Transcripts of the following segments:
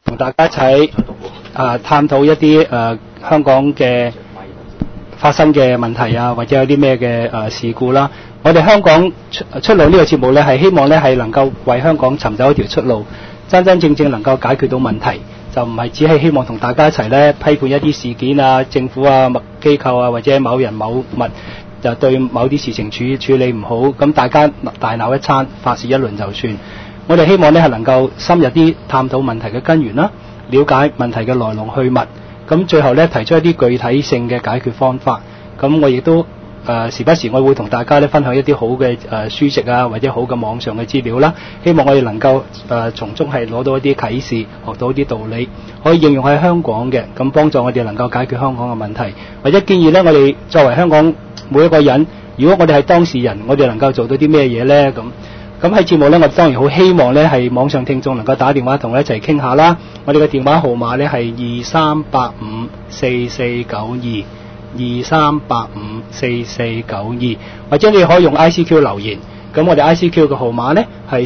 同大家一齊探討一啲香港嘅發生嘅問題啊，或者有啲咩嘅事故啦。我哋香港出路呢個節目呢，係希望呢係能夠為香港尋找一條出路，真真正正能夠解決到問題，就唔係只係希望同大家一齊呢批判一啲事件啊、政府啊、機構啊或者某人某物就對某啲事情處理唔好，咁大家大鬧一餐，發泄一輪就算。我哋希望呢係能夠深入啲探討問題嘅根源啦，了解問題嘅來龍去脈，咁最後呢提出一啲具體性嘅解決方法。咁我亦都時不時我會同大家呢分享一啲好嘅書籍啊，或者好嘅網上嘅資料啦，希望我哋能夠從中係攞到一啲啟示，學到一啲道理，可以應用喺香港嘅，咁幫助我哋能夠解決香港嘅問題，或者建議呢，我哋作為香港每一個人，如果我哋係當事人，我哋能夠做到啲咩嘢呢？咁喺節目呢，我當然好希望呢係網上聽眾能夠打電話同我一齊傾下啦。我哋嘅電話號碼呢係23854492，23854492，或者你可以用 ICQ 留言。咁我哋 ICQ 嘅號碼呢係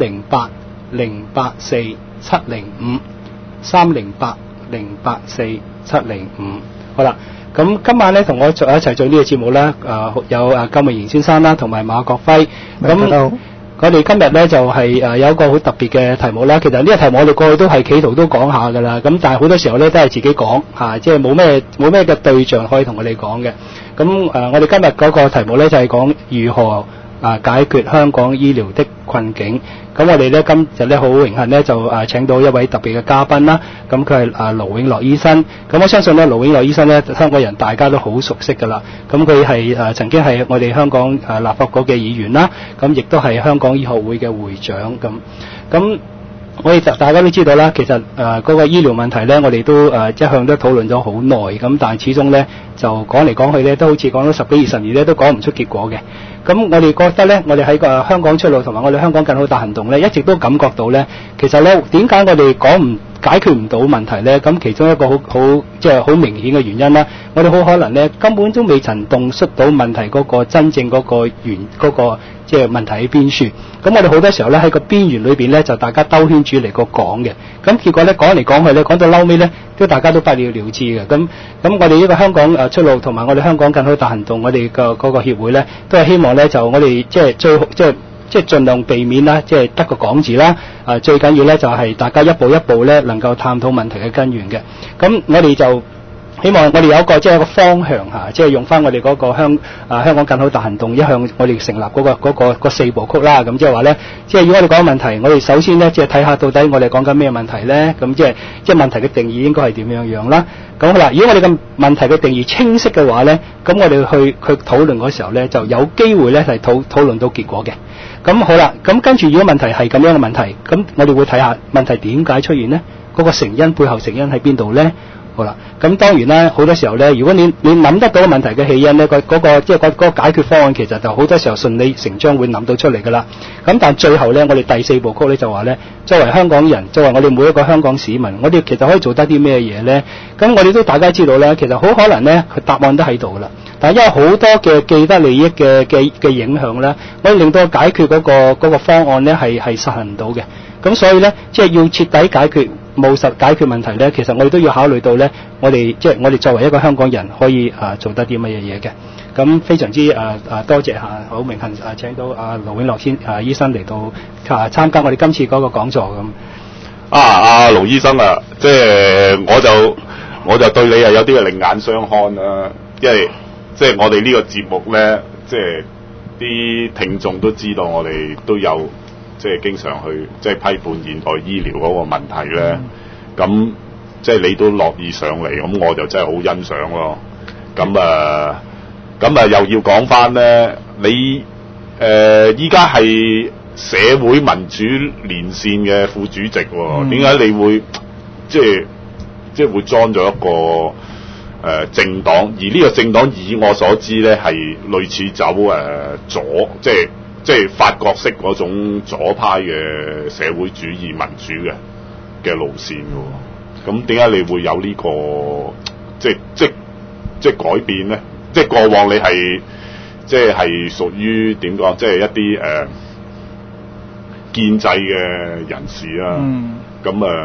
308084705308084705。好啦，咁今晚呢同我一齊做呢個節目呢，有金美賢先生啦，同埋馬國輝。咁我哋今日呢就係有一個好特別嘅題目啦。其實呢個題目我哋過去都係企圖都講下㗎啦。咁但係好多時候呢都係自己講嚇，即係冇咩嘅對象可以同我哋講嘅。咁我哋今日嗰個題目呢就係講如何解決香港醫療的困境。咁我哋呢今日呢好榮幸呢就請到一位特別嘅嘉賓啦。咁佢係盧永樂醫生。咁我相信呢盧永樂醫生呢香港人大家都好熟悉㗎啦。咁佢係曾經係我哋香港立法局嘅議員啦。咁亦都係香港醫學會嘅會長。咁我哋大家都知道啦，其實嗰個醫療問題呢，我哋都一向都討論咗好耐。咁但係始終呢就講嚟講去呢，都好似講咗10幾20年呢，都講唔出結果嘅。咁我哋覺得呢，我哋喺個香港出路同埋我哋香港更好大行動呢，一直都感覺到呢，其實呢點解我哋解決唔到問題呢？咁其中一個即係好明顯嘅原因啦，我哋好可能呢根本都未曾洞悉到問題嗰個真正嗰個即係問題喺邊處。咁我哋好多時候呢喺個邊緣裏邊呢，就大家兜圈住嚟個講嘅。咁結果呢講嚟講去呢，講到嬲尾呢，都大家都不了了之嘅。咁我哋呢個香港出路同埋我哋香港更好大行動，我哋嘅嗰個協會呢，都係希望呢就我哋即係盡量避免啦，即係得個講字啦。最緊要呢就係大家一步一步呢能夠探討問題嘅根源嘅。咁我哋就希望我哋有一個即係一個方向嚇，即係用翻我哋嗰個香港更好大行動一向我哋成立嗰個4部曲啦。咁即係話呢，即係如果我哋講問題，我哋首先呢即係睇下到底我哋講緊咩問題呢？咁即係問題嘅定義應該係點樣啦？咁好啦，如果我哋嘅問題嘅定義清晰嘅話呢，咁我哋去討論嗰時候呢，就有機會呢係討論到結果嘅。咁好啦，咁跟住如果問題係咁樣嘅問題，咁我哋會睇下問題點解出現呢？嗰個成因背後成因喺邊度呢？好啦，咁當然啦，好多時候呢，如果你諗得到問題嘅起因呢，嗰個解決方案其實就好多時候順理成章會諗到出嚟㗎啦。咁但最後呢，我哋第4部曲呢就話呢，作為香港人，作為我哋每一個香港市民，我哋其實可以做得啲咩嘢呢？咁我哋都大家知道呢，其實好可能呢，佢答案都喺度㗎啦。但係因為好多嘅既得利益嘅影響呢，我哋令到解決嗰個方案呢係實行唔到嘅。咁所以呢，即係要徹底務實解決問題呢，其實我哋都要考慮到呢，我哋作為一個香港人可以做得啲乜嘢嘢嘅。咁非常之多謝好榮幸請到盧永樂醫生嚟到參加我哋今次嗰個講座咁。 盧醫生啊，即係我就對你係有啲嘅另眼相看啦，因為即係我哋呢個節目呢，即係啲聽眾都知道我哋都有。即係經常去即係批判現代醫療嗰個問題咧，咁即係你都樂意上嚟，咁我就真係好欣賞咯。咁又要講翻咧，你依家係社會民主連線嘅副主席喎，點解你會即係會 join 咗一個政黨？而呢個政黨以我所知咧係類似走左即係法國式嗰種左派嘅社會主義民主嘅路線嘅喎，咁點解你會有呢個即係改變咧？即係過往你係即係屬於點講？即係一啲建制嘅人士啊，咁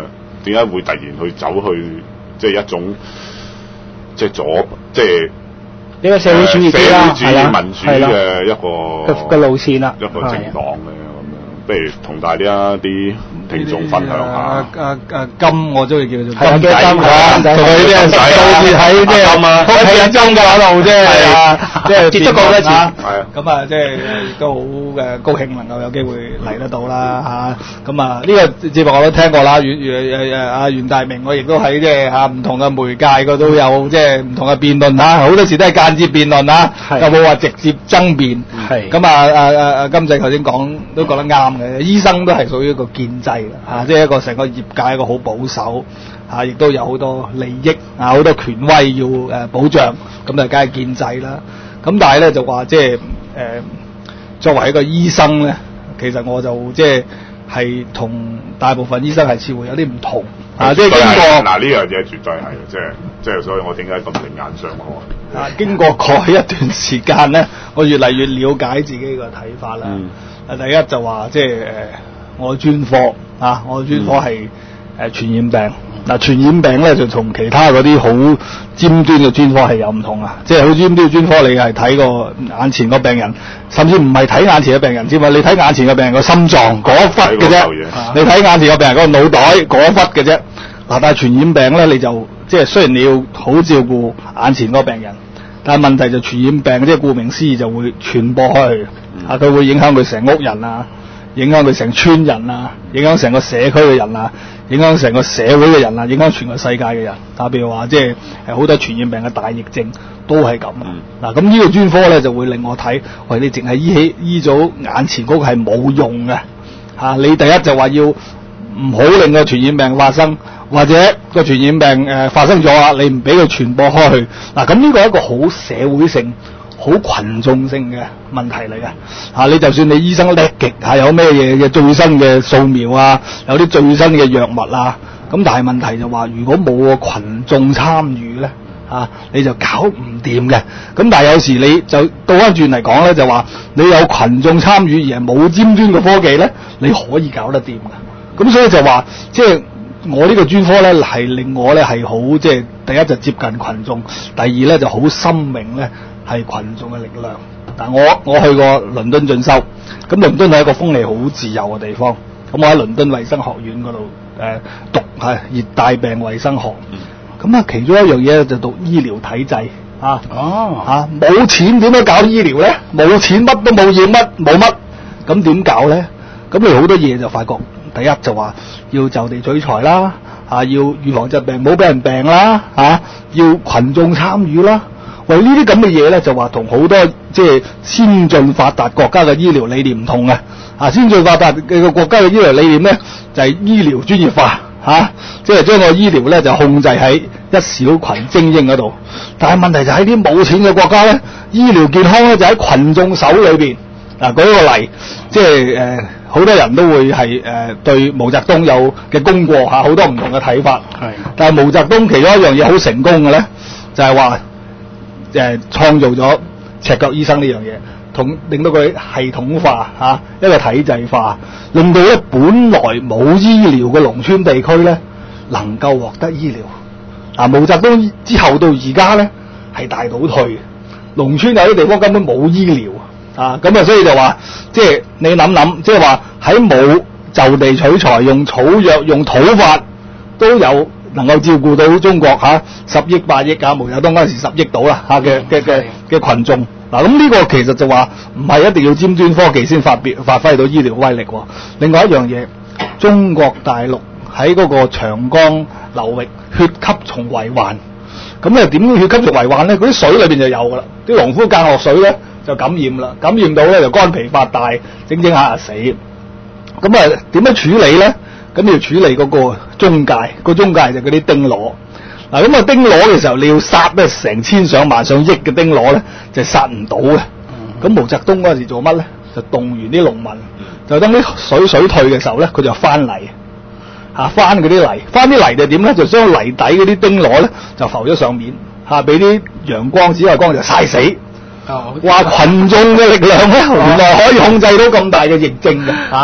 點解會突然去走去即係一種即係即係呢個社會主義啲啦， 社會主義民主嘅一個路線啦， 一個政黨嘅咁樣，不如同大家啲聽眾分享下。 金我中意叫做金仔啊，同佢啲人到處喺即係屋企人爭架路啫，係啊，即係接觸過一次，係啊，咁啊，即係都好高興能夠有機會嚟得到啦嚇，咁啊呢個節目我都聽過啦，阿袁大明我亦都喺即係嚇唔同嘅媒介嗰都有即係唔同嘅辯論嚇，好多時都係間接辯論啊，有冇話直接爭辯？係咁啊金仔頭先講都講得啱嘅，醫生都係屬於一個建制嚇，即係一個成個業界一個好保守嚇，亦都有好多利益啊，好多權威要保障，咁就梗係建制啦。咁但係咧就話即係作為一個醫生咧，其實我就即係同大部分醫生係似乎有啲唔同啊，即係經過嗱呢樣嘢絕對係即係，所以我點解咁另眼相看啊？經過過去一段時間咧，我越嚟越了解自己個睇法啦。第一就話即係我專科啊，我專科係傳染病。嗱，傳染病咧就同其他嗰啲好尖端嘅專科係有唔同啊！即係好尖端嘅專科，你係睇個眼前個病人，甚至唔係睇眼前嘅病人之嘛，你睇眼前嘅病人個心臟嗰一忽嘅啫，你睇眼前嘅病人個腦袋嗰一忽嘅啫。嗱，但係傳染病咧，你就即係雖然你要好照顧眼前個病人，但係問題就傳染病，即係顧名思義就會傳播開去，啊，佢會影響佢成屋人啊，影響佢成村人啊，影響成個社區嘅人啊。影響成個社會嘅人啊，影響全個世界嘅人。譬如話，即係好多傳染病嘅大疫症都係咁。嗱，咁呢個專科咧就會令我睇，喂，你淨係醫咗眼前嗰個係冇用嘅嚇。你第一就話要唔好令個傳染病發生，或者個傳染病發生咗啦，你唔俾佢傳播開去。嗱，咁呢個係一個好社會性、好群眾性嘅問題嚟嘅嚇。你就算你醫生叻極嚇，有咩嘢嘅最新嘅掃描啊，有啲最新嘅藥物啊，咁但係問題就話，如果冇個群眾參與咧嚇，你就搞唔掂嘅。咁但係有時你就倒翻轉嚟講咧，就話你有群眾參與而係冇尖端嘅科技咧，你可以搞得掂嘅。咁所以就話即係我呢個專科咧係令我咧係好即係第一就接近群眾，第二咧就好深明咧係群眾嘅力量。但我去過倫敦進修，咁倫敦係一個風氣好自由嘅地方。咁我喺倫敦衛生學院嗰度讀係熱帶病衛生學。咁啊，其中一樣嘢就讀醫療體制啊。冇錢點樣搞醫療咧？冇錢乜都冇，要乜冇乜，咁點搞咧？咁你好多嘢就發覺，第一就話要就地取材啦，要預防疾病，冇俾人病啦，要群眾參與啦。喂，呢啲咁嘅嘢咧，就話同好多即係先進發達國家嘅醫療理念唔同嘅。先進發達嘅國家嘅醫療理念咧，就係醫療專業化即係將個醫療咧就控制喺一小群精英嗰度。但係問題就喺啲冇錢嘅國家咧，醫療健康咧就喺群眾手裏邊。舉個例，即係好多人都會係對毛澤東有嘅功過好多唔同嘅睇法。係，但係毛澤東其中一樣嘢好成功嘅咧，就係話創造咗赤腳醫生呢樣嘢，令到佢系統化一個體制化，令到咧本來冇醫療嘅農村地區咧能夠獲得醫療。毛澤東之後到而家咧係大倒退，農村有啲地方根本冇醫療咁所以就話即係你諗，即係話喺冇就地取材，用草藥用土法都有能夠照顧到中國10億8億毛澤東嗰陣時10億到啦嘅群眾。咁呢個其實就話唔係一定要尖端科技先發揮到醫療威力。另外一樣嘢，中國大陸喺嗰個長江流域血吸蟲為患，咁點血吸蟲為患咧？嗰啲水裏邊就有噶啦，啲農夫間落水咧就感染啦，感染到咧就肝脾發大，整下就死。咁點樣處理咧？咁要處理嗰個中介，個中介就嗰啲丁螺。咁丁螺嘅時候，你要殺咧成千上萬上億嘅丁螺咧，就殺唔到嘅。咁毛澤東嗰陣時做乜咧？就動員啲農民，就等啲水退嘅時候咧，佢就翻泥，翻嗰啲泥，翻啲泥就點咧？就將泥底嗰啲丁螺咧就浮咗上面，俾啲陽光紫外光就曬死。話群眾嘅力量咧，原來可以控制到咁大嘅疫症嘅。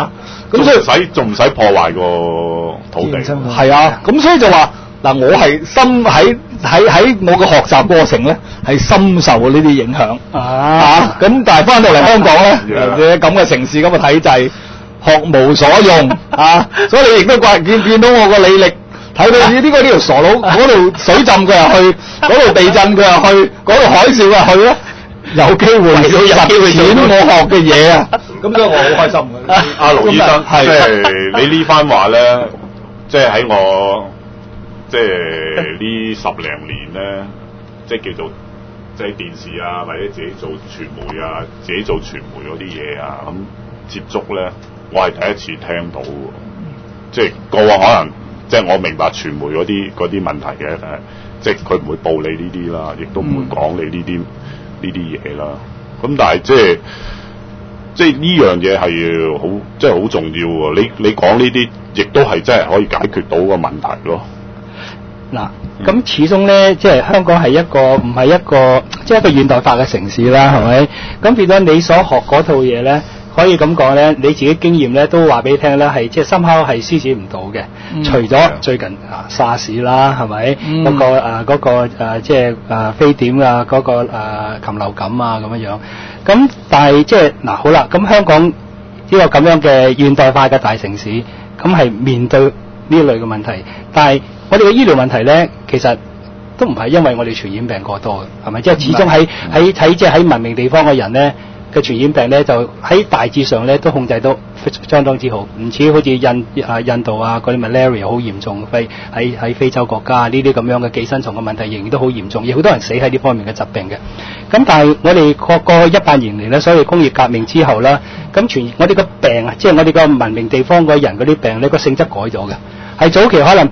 咁所以仲唔使破壞個土地？ 係啊，咁所以就話嗱，我係深喺我嘅學習過程咧，係深受呢啲影響咁但係翻到嚟香港咧，咁嘅城市咁嘅體制，學無所用所以你亦都見到我個履歷。睇到呢條傻佬，嗰度水浸佢又去，嗰度地震佢又去，嗰度海嘯又去咧，有機會實踐我學嘅嘢啊！咁所以我好開心嘅。 阿盧醫生，即係你呢番話咧，即係喺我即係呢10零年咧，即係叫做即係電視啊，或者自己做傳媒啊，自己做傳媒嗰啲嘢啊，咁接觸咧，我係第一次聽到，即係過往可能。即係我明白傳媒嗰啲問題嘅，即係佢唔會報你呢啲啦，亦都唔會講你呢啲嘢啦。咁但係即係呢樣嘢係好即係好重要喎。你講呢啲，亦都係真係可以解決到個問題咯。 嗱，咁始終咧，即係香港係一個唔係一個即係一個現代化嘅城市啦，係咪？咁變咗你所學嗰套嘢咧。可以咁講咧，你自己經驗咧都話俾你聽咧，係即係深刻係施展唔到嘅。除咗最近沙士啦，係咪？嗰個即係非典啊，嗰個禽流感啊咁樣。咁但係即係嗱好啦，咁香港呢個咁樣嘅現代化嘅大城市，咁係面對呢類嘅問題。但係我哋嘅醫療問題咧，其實都唔係因為我哋傳染病過多嘅，係咪？即係始終喺即係喺文明地方嘅人咧。嘅傳染病咧，就喺大致上咧都控制到相當之好，唔似好似印度啊嗰啲 malaria 好嚴重，喺非洲國家呢啲咁樣嘅寄生蟲嘅問題仍然都好嚴重，亦好多人死喺呢方面嘅疾病嘅。咁但係我哋過去100年嚟咧，所謂工業革命之後啦，咁我哋個病啊，即係我哋個文明地方嗰人嗰啲病咧，個性質改咗嘅，係早期可能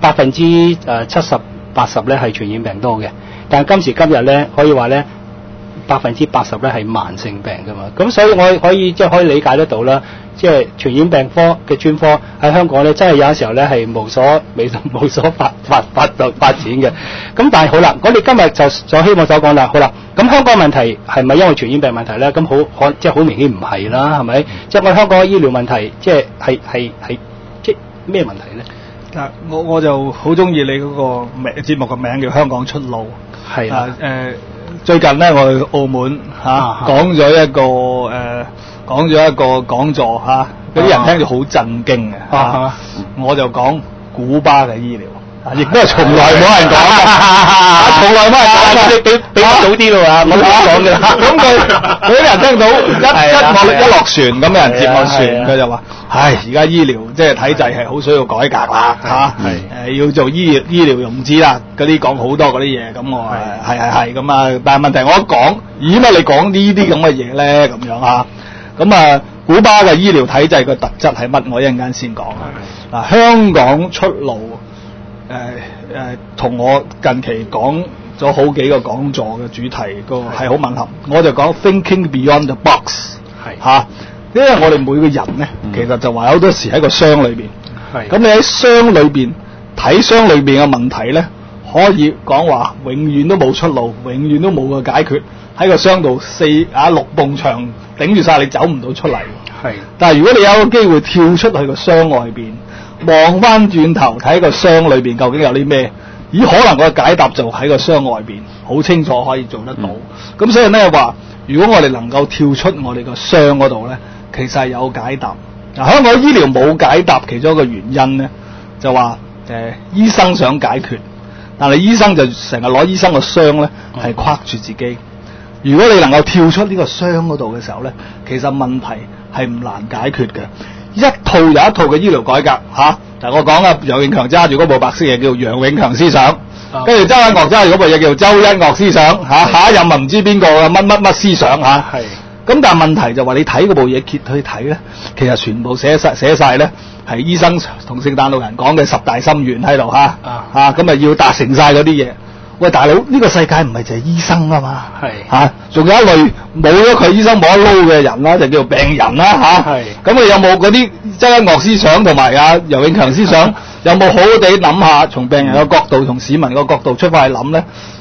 70%-80%咧係傳染病多嘅，但係今時今日咧可以話咧。80%咧係慢性病㗎嘛，咁所以我可以可以理解得到啦，即係傳染病科嘅專科喺香港咧，真係有時候咧係無所發展嘅。咁但係好啦，我哋今日就希望所講啦，好啦，咁香港問題係咪因為傳染病問題咧？咁即係好明顯唔係啦，係咪？即係我哋香港嘅醫療問題，即係即係咩問題咧？ 嗱，我就好中意你嗰個節目嘅名叫《香港出路》。係啊，最近咧我去澳門講咗一個講座嗰啲人聽住好震驚嘅我就講古巴嘅醫療。亦都係從來冇人講從來冇人講俾我早啲啦嘛，我講嘅。咁佢啲人聽到一落船咁有人接我船，佢就話：唉，而家醫療即係體制係好需要改革啦要做醫療融資啦，嗰啲講好多嗰啲嘢。咁我係咁啊，但係問題我一講，咦乜你講呢啲咁嘅嘢咧？咁樣咁古巴嘅醫療體制個特質係乜？我一陣間先講嗱，香港出路。同我近期講咗好幾個講座嘅主題個係好吻合，我就講 Thinking Beyond the Box 因為我哋每個人咧，其實就話好多時喺個箱裏邊，咁你喺箱裏邊睇箱裏邊嘅問題咧，可以講話永遠都冇出路，永遠都冇個解決，喺個箱度6埲牆頂住晒，你走唔到出嚟。但係如果你有個機會跳出去個箱外邊。望翻轉頭睇個箱裏邊究竟有啲咩？咦，可能個解答就喺個箱外邊，好清楚可以做得到。咁所以咧話，如果我哋能夠跳出我哋個箱嗰度咧，其實係有解答。香港醫療冇解答，其中一個原因咧，就話醫生想解決，但係醫生就成日攞醫生個箱咧係框住自己。如果你能夠跳出呢個箱嗰度嘅時候咧，其實問題係唔難解決嘅。一套又一套嘅醫療改革但係我講楊永強揸住嗰部白色嘢叫楊永強思想，跟住周一岳揸住嗰部嘢叫周一岳思想下一任唔知邊個乜思想咁但係問題就話你睇嗰部嘢揭去睇咧，其實全部寫晒咧係醫生同聖誕老人講嘅10大心願喺度咁要達成晒嗰啲嘢。喂，大佬，呢個世界唔係就係醫生啊嘛，仲有一類冇咗佢醫生冇得撈嘅人啦，就叫做病人啦咁你有冇嗰啲周一岳思想同埋楊永強思想有冇好好地諗下，從病人嘅角度，從市民嘅角度出發去諗咧？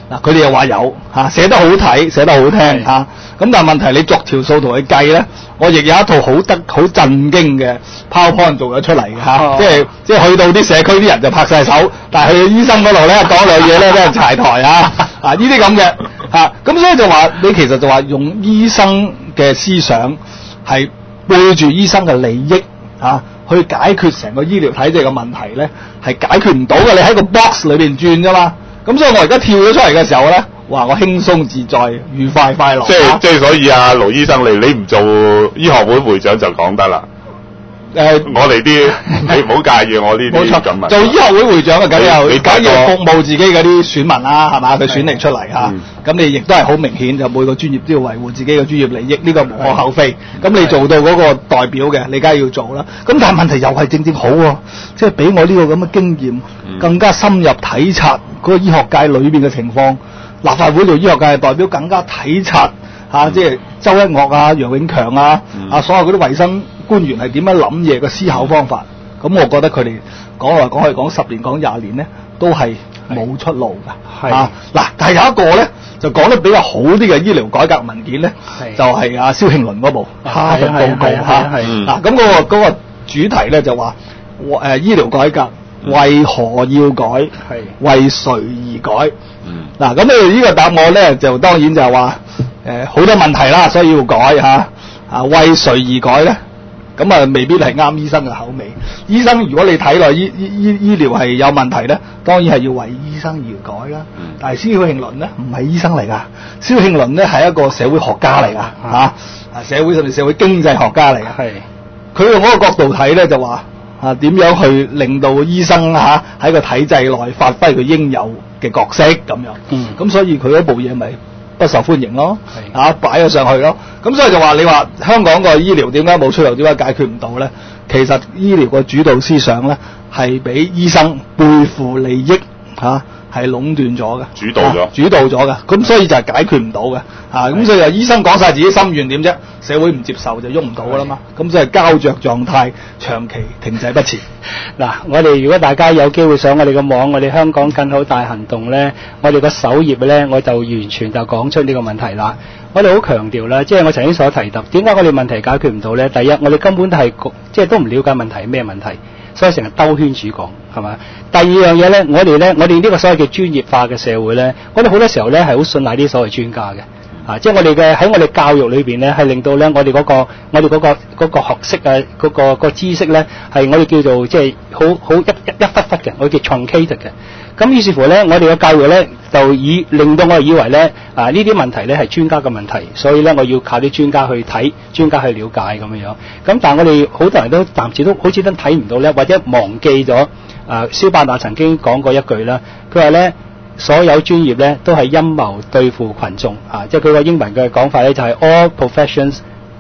嗱，佢哋又話有寫得好睇，寫得好聽咁但係問題你作條數同佢計咧，我亦有一套好震驚嘅 PowerPoint 做咗出嚟嘅即係去到啲社區啲人就拍晒手，但係去到醫生嗰度咧講兩嘢咧俾人柴台呢啲咁嘅咁所以就話你其實就話用醫生嘅思想係背住醫生嘅利益去解決成個醫療體制嘅問題咧，係解決唔到嘅。你喺個 box 裏邊轉啫嘛。咁所以我而家跳咗出嚟嘅時候咧，哇！我輕鬆自在、愉快快樂。 即係所以盧醫生你唔做醫學會會長就講得啦。我哋啲你唔好介意我呢啲咁做醫學會會長梗要服務自己嗰啲選民啦，係嘛？佢選你出嚟咁你亦都係好明顯，就每個專業都要維護自己嘅專業利益，呢個無可厚非。咁你做到嗰個代表嘅，你梗係要做啦。咁但係問題又係正好喎，即係俾我呢個咁嘅經驗，更加深入體察嗰個醫學界裏邊嘅情況。立法會做醫學界嘅代表更加體察即係周一嶽楊永強所有嗰啲衞生官員係點樣諗嘢嘅思考方法。咁我覺得佢哋講來講去講10年講20年咧，都係冇出路㗎。嗱，但係有一個咧就講得比較好啲嘅醫療改革文件咧，就係蕭慶麟嗰部哈佛報告嗱，咁嗰個主題咧就話醫療改革為何要改？為誰而改？嗱，咁你呢個答案咧就當然就係話好多問題啦，所以要改為誰而改咧？咁未必係啱醫生嘅口味。醫生如果你睇落醫療係有問題咧，當然係要為醫生而改啦。但係蕭慶麟咧唔係醫生嚟㗎，蕭慶麟咧係一個社會學家嚟㗎社會甚至社會經濟學家嚟㗎。佢用嗰個角度睇咧就話點樣去令到醫生喺個體制內發揮佢應有嘅角色咁樣。咁所以佢嗰部嘢咪不受歡迎咯，擺咗上去咯。咁所以就話你話香港個醫療點解冇出路，點解解決唔到咧？其實醫療個主導思想咧係俾醫生背負利益係壟斷咗嘅，主導咗嘅。咁所以就係解決唔到嘅。咁所以就醫生講晒自己心願點啫，社會唔接受就喐唔到噶啦嘛。咁所以膠着狀態，長期停滯不前。 嗱，我哋如果大家有機會上我哋嘅網，我哋香港更好大行動咧，我哋個首頁咧，我就完全就講出呢個問題啦。我哋好強調啦，即係我曾經所提及，點解我哋問題解決唔到咧？第一，我哋根本係即係都唔了解問題係咩問題，所以成日兜圈子講，係嘛？第二樣嘢咧，我哋呢個所謂嘅專業化嘅社會咧，我哋好多時候咧係好信賴啲所謂專家嘅。即係我哋嘅喺我哋教育裏邊咧，係令到咧我哋嗰個學識嗰個知識咧，係我哋叫做即係好一忽忽嘅，我哋叫 truncated 嘅。咁於是乎咧，我哋嘅教育咧就令到我哋以為咧呢啲問題咧係專家嘅問題，所以咧我要靠啲專家去睇、專家去了解咁樣。咁但係我哋好多人都暫時都好似都睇唔到咧，或者忘記咗蕭伯納曾經講過一句啦，佢話咧，所有專業咧都係陰謀對付群眾即係佢個英文嘅講法咧就係 all professions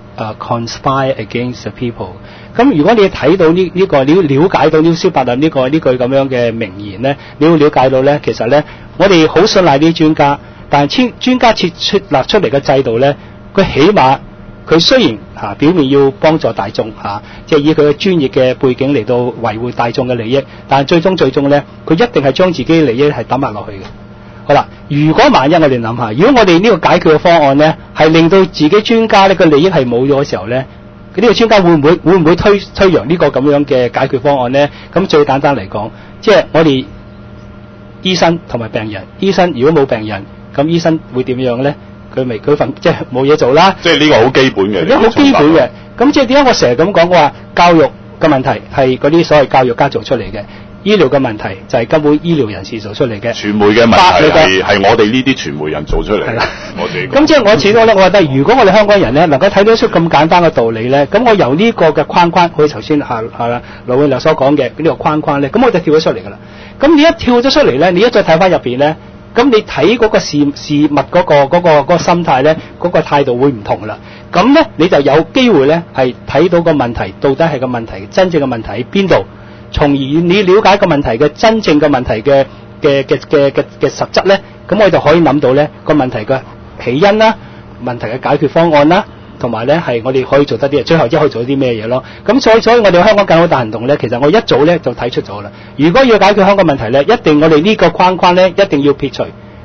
conspire against the people。咁如果你睇到呢個，你要了解到蕭伯納呢句咁樣嘅名言咧，你要了解到咧，其實咧我哋好信賴啲專家，但係專家設立出嚟嘅制度咧，佢起碼佢雖然表面要幫助大眾即係以佢嘅專業嘅背景嚟到維護大眾嘅利益，但係最終咧，佢一定係將自己嘅利益係抌埋落去嘅。好啦，如果萬一我哋諗下，如果我哋呢個解決嘅方案咧，係令到自己專家呢個利益係冇咗嘅時候咧，呢個專家會唔會推揚呢個咁樣嘅解決方案咧？咁最簡單嚟講，即係我哋醫生同埋病人，醫生如果冇病人，咁醫生會點樣咧？佢份即係冇嘢做啦。即係呢個好基本嘅。呢個好基本嘅。咁即係點解我成日咁講？我話教育嘅問題係嗰啲所謂教育家做出嚟嘅，醫療嘅問題就係根本醫療人士做出嚟嘅。傳媒嘅問題係我哋呢啲傳媒人做出嚟嘅。我哋咁即係我始終咧，我覺得如果我哋香港人咧能夠睇得出咁簡單嘅道理咧，咁我由呢個嘅框框，好似頭先盧永良所講嘅呢個框框咧，咁我就跳咗出嚟㗎啦。咁你一跳咗出嚟咧，你一再睇翻入邊咧。咁你睇嗰個事物嗰個心態咧，嗰個態度會唔同啦。咁咧你就有機會咧係睇到個問題到底係個問題真正嘅問題喺邊度，從而你了解個問題嘅真正嘅問題嘅實質咧，咁我就可以諗到咧個問題嘅起因啦，問題嘅解決方案啦。同埋咧，係我哋可以做得啲嘢，最後即係可以做啲咩嘢咯？咁所以我哋香港更好大行動咧，其實我一早咧就睇出咗啦。如果要解決香港問題咧，一定我哋呢個框框咧一定要撇除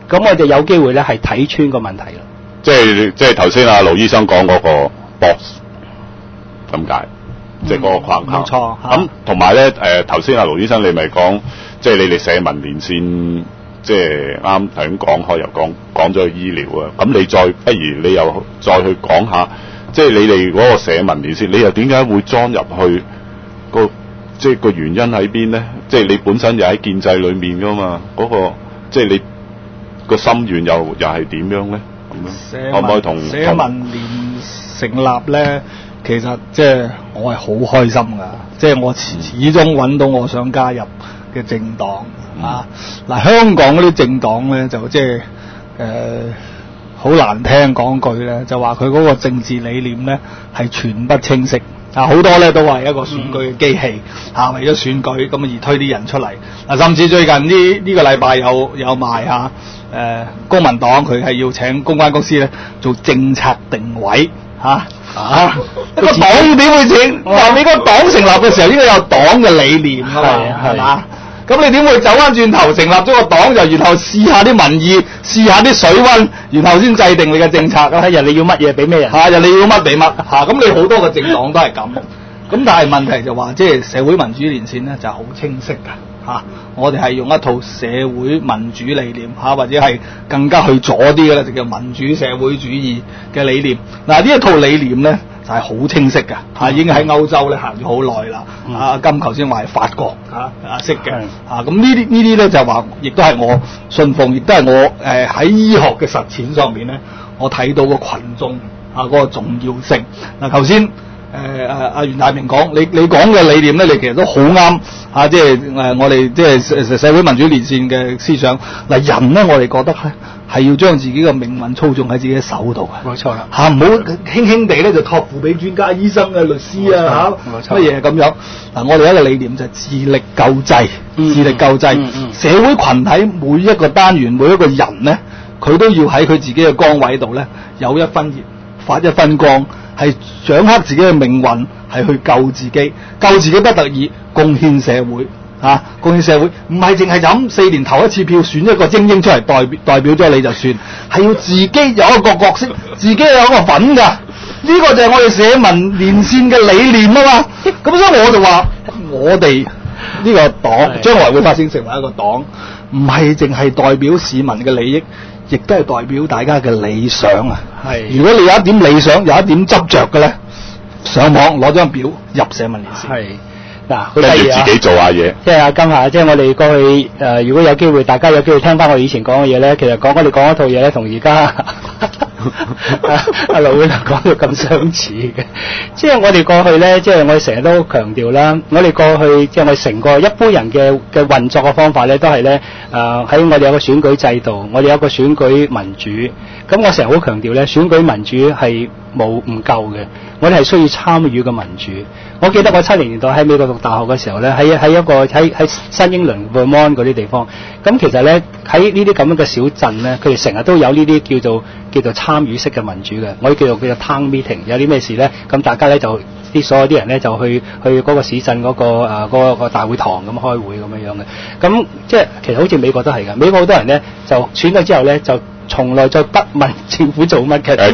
咁我哋有機會咧係睇穿個問題啦。 即係頭先阿盧醫生講嗰個 box 咁解，即係嗰個框框。 冇錯。 咁同埋咧頭先阿盧醫生你咪講，即係你哋社民連線，即係啱頭先講開又講咗醫療啊。咁你不如你又再去講下，即係你哋嗰個社民連線，你又點解會裝入去即係個原因喺邊咧？即係你本身又喺建制裏面噶嘛，嗰個即係你個心願又係點樣咧？咁樣可唔可以同社民連成立咧？其實即係我係好開心噶，即係我始終揾到我想加入嘅政黨啊！嗱，香港嗰啲政黨咧就即係好難聽講句咧，就話佢嗰個政治理念咧係全不清晰。好多咧都話係一個選舉嘅機器，為咗選舉咁而推啲人出嚟。甚至最近呢個禮拜有賣公民黨佢係要請公關公司咧做政策定位一個黨點會請？你個黨成立嘅時候應該有黨嘅理念啊嘛，係嘛？咁你點會走翻轉頭成立咗個黨，就然後試下啲民意，試下啲水溫，然後先制定你嘅政策啊？人哋要乜嘢俾咩人？人哋要乜俾乜咁你好多個政黨都係咁。咁但係問題就話，即係社會民主連線咧就好清晰㗎我哋係用一套社會民主理念或者係更加去左啲嘅咧，就叫民主社會主義嘅理念。嗱，呢一套理念咧就係好清晰㗎已經喺歐洲咧行咗好耐啦。金頭先話係法國識嘅咁呢啲咧就話，亦都係我信奉，亦都係我喺醫學嘅實踐上面咧，我睇到個群眾嗰個重要性。嗱，頭先阿袁大明講，你講嘅理念咧，你其實都好啱即係我哋即係社會民主連線嘅思想。嗱，人咧我哋覺得咧係要將自己嘅命運操縱喺自己嘅手度嘅， 冇錯啦唔好輕輕地咧就託付俾專家、醫生啊、律師乜嘢咁樣。嗱，我哋一個理念就係自力救濟，自力救濟。社會群體每一個單元、每一個人咧，佢都要喺佢自己嘅崗位度咧有一分熱，發一分光。係掌握自己嘅命運，係去救自己，救自己不得已，貢獻社會貢獻社會，唔係淨係咁4年投一次票選一個精英出嚟代表咗你就算，係要自己有一個角色，自己有一個份㗎。呢個就係我哋社民連線嘅理念啊嘛。咁所以我就話，我哋呢個黨將來會發展成為一個黨，唔係淨係代表市民嘅利益，亦都係代表大家嘅理想啊！如果你有一點理想，有一點執着嘅咧，上網攞張表入社民連線。嗱，好得意啊！ 自己做下嘢。 即係阿金即係我哋過去如果有機會，大家有機會聽翻我以前講嘅嘢咧，其實我哋講一套嘢咧，同而家阿盧會講到咁相似嘅。即係我哋過去咧，即係我哋成日都強調啦，我哋過去即係我哋成個一般人嘅運作嘅方法咧，都係咧喺我哋有個選舉制度，我哋有個選舉民主。咁我成日好強調咧，選舉民主係唔夠嘅，我哋係需要參與嘅民主。我記得我70年代喺美國讀大學嘅時候咧，喺一個喺新英倫 Vermont 嗰啲地方，咁其實咧喺呢啲咁樣嘅小鎮咧，佢哋成日都有呢啲叫做參與式嘅民主嘅，我哋叫做 town meeting。有啲咩事咧，咁大家咧就所有啲人咧就去嗰個市鎮嗰個大會堂咁開會咁樣嘅。咁即係其實好似美國都係㗎，美國好多人咧就選咗之後咧就從來再不問政府做乜嘅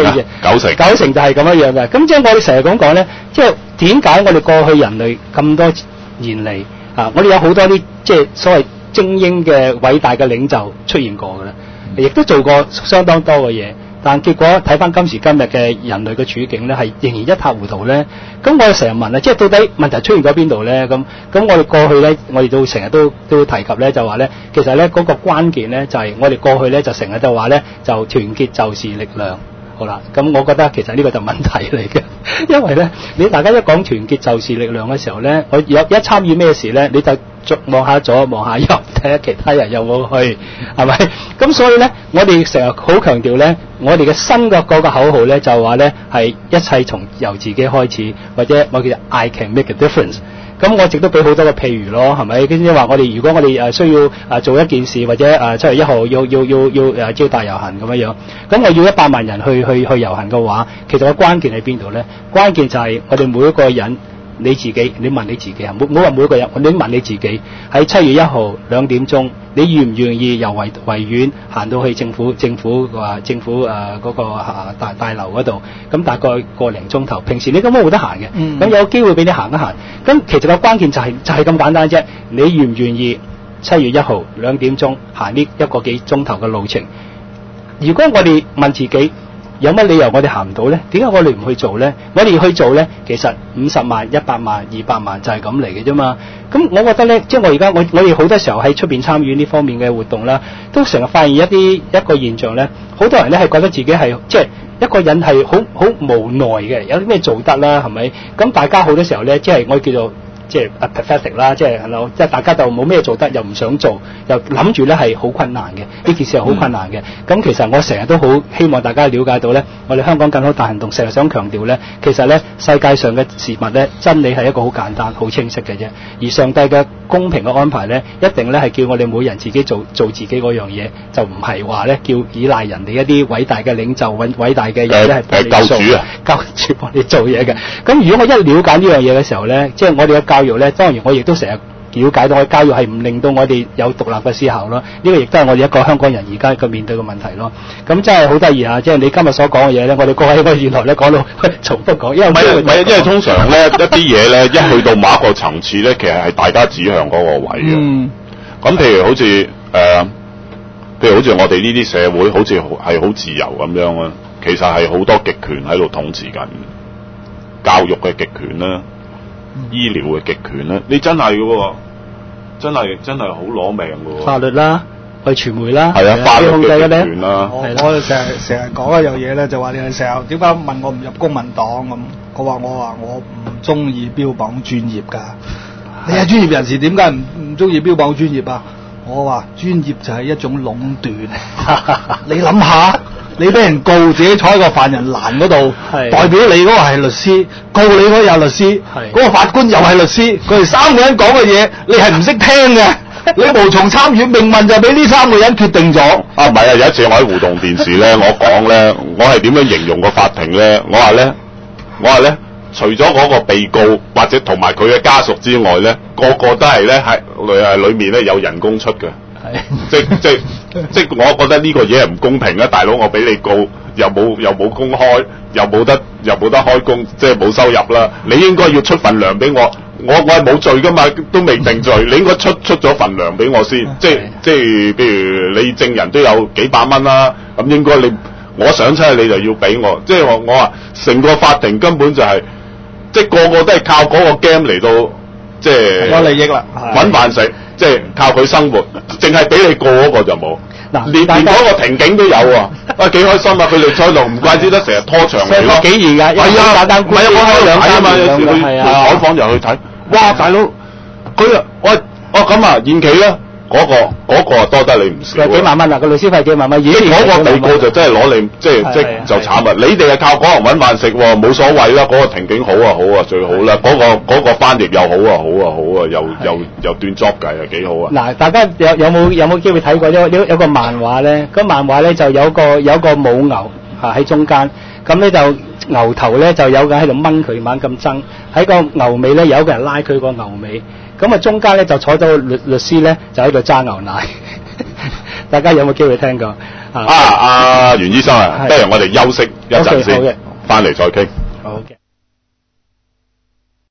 ，9成就係咁樣嘅。咁即係我哋成日咁講咧，即係點解我哋過去人類咁多年嚟我哋有好多啲即係所謂精英嘅偉大嘅領袖出現過嘅咧，亦都做過相當多嘅嘢，但結果睇翻今時今日嘅人類嘅處境咧，係仍然一塌糊塗咧。咁我哋成日問即係到底問題出現咗邊度咧？咁我哋過去咧，我哋都成日都提及咧，就話咧，其實咧嗰個關鍵咧就係我哋過去咧就成日就話咧就團結就是力量。好啦，咁我覺得其實呢個就問題嚟嘅，因為咧你大家一講團結就是力量嘅時候咧，我一參與咩事咧，你就望下左望下右，睇下其他人有冇去，係咪？咁所以咧，我哋成日好強調咧，我哋嘅新嘅嗰個口號咧就話咧係一切由自己開始，或者我叫做 I can make a difference。咁我亦都俾好多個譬如咯，係咪？跟住話如果我哋需要做一件事，或者7月1號要招大遊行咁樣，咁我要100萬人去遊行嘅話，其實個關鍵喺邊度咧？關鍵就係我哋每一個人你自己，你問你自己啊，冇話每一個人，你問你自己喺7月1號2點鐘，你願唔願意由維園行到去政府嗰個大樓嗰度？咁大概個零鐘頭，平時你根本冇得行嘅，咁有機會俾你行一行。咁其實個關鍵就係咁簡單啫，你願唔願意7月1號2點鐘行呢1個幾鐘頭嘅路程？如果我哋問自己，有乜理由我哋行唔到呢？點解我哋唔去做呢？我哋要去做呢，其實50萬、100萬、200萬就係咁嚟嘅啫嘛。咁我覺得呢，即係我哋好多時候喺出邊參與呢方面嘅活動啦，都成日發現一個現象呢，好多人呢係覺得自己係即係一個人係好無奈嘅，有啲咩做得啦，係咪？咁大家好多時候呢，即係我叫做即係 apathetic 啦，即係大家就冇咩做得，又唔想做，又諗住咧係好困難嘅，呢件事係好困難嘅。咁其實我成日都好希望大家了解到咧，我哋香港更好大行動成日想強調咧，其實咧世界上嘅事物咧，真理係一個好簡單、好清晰嘅啫。而上帝嘅公平嘅安排咧，一定咧係叫我哋每人自己做自己嗰樣嘢，就唔係話咧叫依賴人哋一啲偉大嘅領袖、偉大嘅人咧係幫你做救主啊， 救主幫你做嘢嘅。咁如果我一了解呢樣嘢嘅時候咧，即係我哋嘅教育咧，當然我亦都成日了解到，我教育係唔令到我哋有獨立嘅思考咯。呢個亦都係我哋一個香港人而家嘅面對嘅問題咯。咁真係好得意啊！即係你今日所講嘅嘢咧，我哋各位我原來咧講到重複講，因為因為通常咧一啲嘢咧一去到某一個層次咧，其實係大家指向嗰個位嘅。咁譬如好似我哋呢啲社會好似係好自由咁樣啊，其實係好多極權喺度統治緊，教育嘅極權啦。醫療嘅極權咧，你真係嘅喎，真係好攞命嘅喎。 法律啦，去傳媒啦， 係啊，法律嘅極咧。 權啦。 我就成日講一樣嘢咧，就話你哋成日點解問我唔入公民黨咁？我話我唔中意標榜專業㗎。你係專業人士，點解唔中意標榜專業啊？我話專業就係一種壟斷。你諗下。你俾人告，自己坐喺個犯人欄嗰度，代表你嗰個係律師，告你嗰個又律師，嗰個法官又係律師，佢哋3個人講嘅嘢，你係唔識聽嘅，你無從參與，命運就俾呢3個人決定咗。 啊，唔係啊，有一次我喺互動電視咧，我講咧，我係點樣形容個法庭咧？我話咧，除咗嗰個被告或者同埋佢嘅家屬之外咧，個個都係咧喺裏面咧有人工出嘅。即我覺得呢個嘢係唔公平啊！大佬，我俾你告，又冇公開，又冇得開工，即係冇收入啦。你應該要出份糧俾我，我係冇罪噶嘛，都未定罪，你應該出咗份糧俾我先。即係譬如你證人都有幾百蚊啦，咁應該我想出去你就要俾我。即係我話成個法庭根本就係、即係個個都係靠嗰個 game 嚟到即係攞利益啦， 揾飯食。即係靠佢生活，淨係俾你告嗰個就冇。嗱，連嗰個庭警都有啊！幾開心啊！佢哋在度唔怪之得成日拖長嚟咯。 幾易㗎？ 係啊，唔係啊，我喺度睇啊嘛，有時去採訪就去睇。哇，大佬，佢咁啊，延期啦。嗰個多得你唔少。 幾萬蚊啊！個律師費幾萬蚊。 嗰個被告就真係攞你，即係就慘啊！你哋係靠嗰行揾飯食喎，冇所謂啦。嗰個庭警好啊，最好啦。嗰個翻譯又好啊，又斷 job 計啊，幾好啊！ 嗱，大家有冇機會睇過有個漫畫咧？嗰漫畫咧就有個母牛喺中間，咁咧就牛頭咧就有個喺度掹佢猛咁爭，喺個牛尾咧有個人拉佢個牛尾。咁啊，中間咧就坐咗律師咧，就喺度揸牛奶。大家有冇機會聽過？ 阿袁醫生啊，不如我哋休息一陣先，翻嚟再傾。 好嘅。